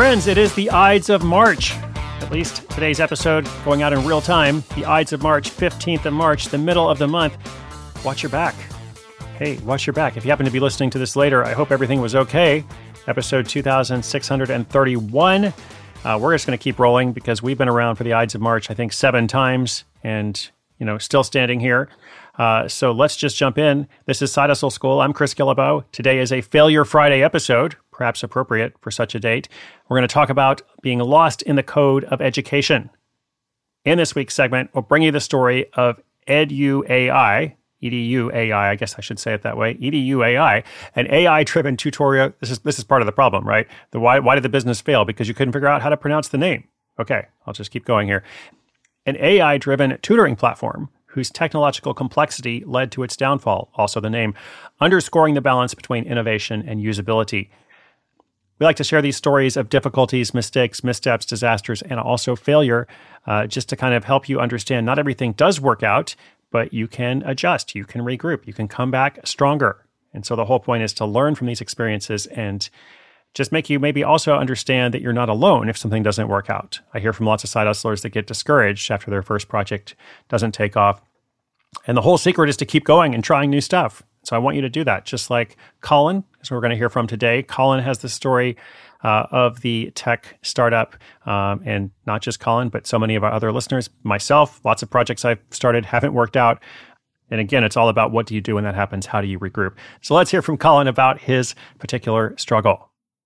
friends, it is the Ides of March. At least today's episode going out in real time. The Ides of March, 15th of March, the middle of the month. Watch your back. Hey, watch your back. If you happen to be listening to this later, I hope everything was okay. Episode 2631. We're just going to keep rolling because we've been around for the Ides of March, I think, 7 times and, still standing here. So let's just jump in. This is Side Hustle School. I'm Chris Guillebeau. Today is a Failure Friday episode, perhaps appropriate for such a date. We're going to talk about being lost in the code of education. In this week's segment, we'll bring you the story of EduAI, I guess I should say it that way, EduAI, an AI-driven tutorial. This is part of the problem, right? Why did the business fail? Because you couldn't figure out how to pronounce the name. Okay, I'll just keep going here. An AI-driven tutoring platform whose technological complexity led to its downfall, also the name, underscoring the balance between innovation and usability. We like to share these stories of difficulties, mistakes, missteps, disasters, and also failure, just to kind of help you understand not everything does work out, but you can adjust, you can regroup, you can come back stronger. And so the whole point is to learn from these experiences and just make you maybe also understand that you're not alone if something doesn't work out. I hear from lots of side hustlers that get discouraged after their first project doesn't take off. And the whole secret is to keep going and trying new stuff. So I want you to do that, just like Colin, as we're going to hear from today. Colin has the story of the tech startup, and not just Colin, but so many of our other listeners, myself, lots of projects I've started haven't worked out. And again, it's all about what do you do when that happens? How do you regroup? So let's hear from Colin about his particular struggle.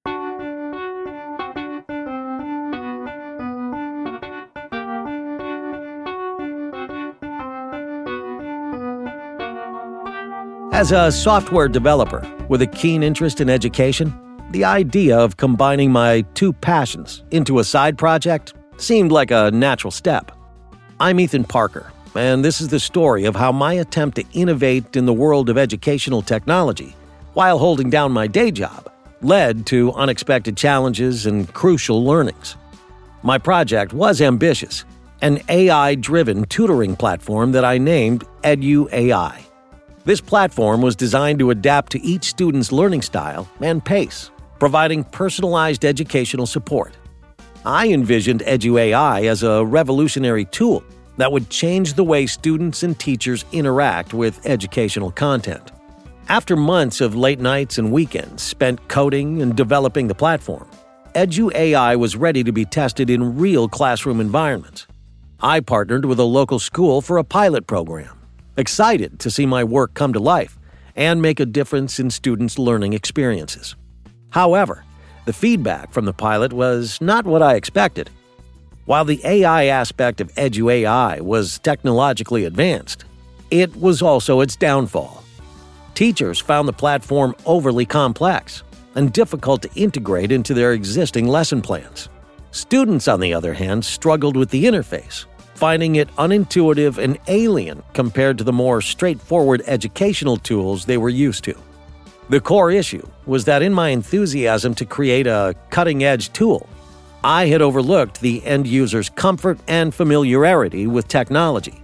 As a software developer with a keen interest in education, the idea of combining my 2 passions into a side project seemed like a natural step. I'm Ethan Parker, and this is the story of how my attempt to innovate in the world of educational technology while holding down my day job led to unexpected challenges and crucial learnings. My project was ambitious, an AI-driven tutoring platform that I named EduAI. This platform was designed to adapt to each student's learning style and pace, providing personalized educational support. I envisioned EduAI as a revolutionary tool that would change the way students and teachers interact with educational content. After months of late nights and weekends spent coding and developing the platform, EduAI was ready to be tested in real classroom environments. I partnered with a local school for a pilot program, excited to see my work come to life and make a difference in students' learning experiences. However, the feedback from the pilot was not what I expected. While the AI aspect of EduAI was technologically advanced, it was also its downfall. Teachers found the platform overly complex and difficult to integrate into their existing lesson plans. Students, on the other hand, struggled with the interface, finding it unintuitive and alien compared to the more straightforward educational tools they were used to. The core issue was that in my enthusiasm to create a cutting-edge tool, I had overlooked the end user's comfort and familiarity with technology.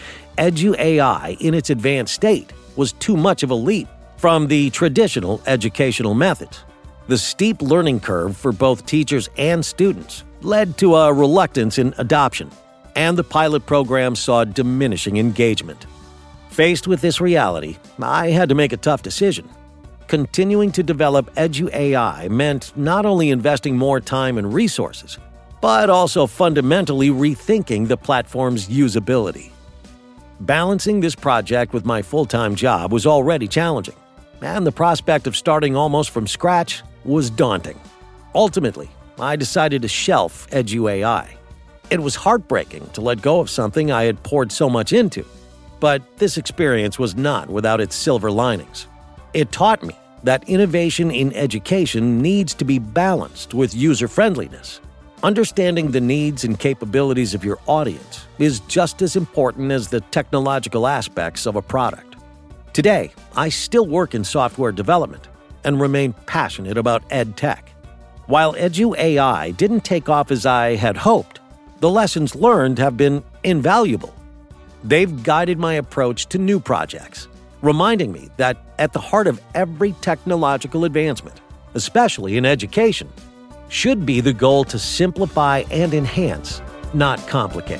EduAI, in its advanced state, was too much of a leap from the traditional educational methods. The steep learning curve for both teachers and students led to a reluctance in adoption, and the pilot program saw diminishing engagement. Faced with this reality, I had to make a tough decision. Continuing to develop EduAI meant not only investing more time and resources, but also fundamentally rethinking the platform's usability. Balancing this project with my full-time job was already challenging, and the prospect of starting almost from scratch was daunting. Ultimately, I decided to shelf EduAI. It was heartbreaking to let go of something I had poured so much into, but this experience was not without its silver linings. It taught me that innovation in education needs to be balanced with user-friendliness. Understanding the needs and capabilities of your audience is just as important as the technological aspects of a product. Today, I still work in software development and remain passionate about ed tech. While EduAI didn't take off as I had hoped, the lessons learned have been invaluable. They've guided my approach to new projects, reminding me that at the heart of every technological advancement, especially in education, should be the goal to simplify and enhance, not complicate.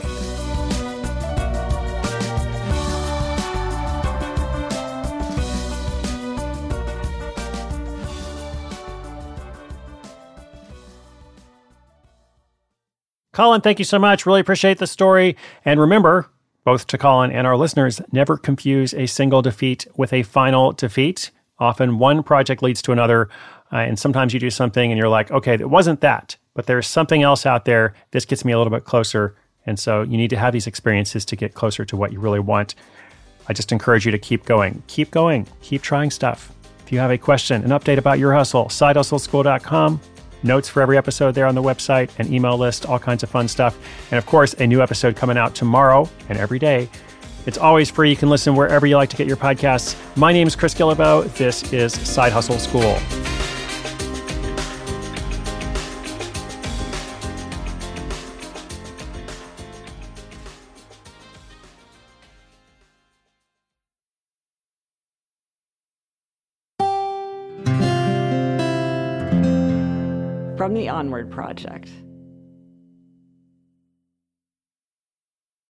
Colin, thank you so much. Really appreciate the story. And remember, both to Colin and our listeners, never confuse a single defeat with a final defeat. Often one project leads to another, and sometimes you do something and you're like, okay, it wasn't that, but there's something else out there. This gets me a little bit closer. And so you need to have these experiences to get closer to what you really want. I just encourage you to keep going, keep trying stuff. If you have a question, an update about your hustle, sidehustleschool.com. Notes for every episode there on the website, an email list, all kinds of fun stuff. And of course, a new episode coming out tomorrow and every day. It's always free. You can listen wherever you like to get your podcasts. My name is Chris Guillebeau. This is Side Hustle School. From the Onward Project.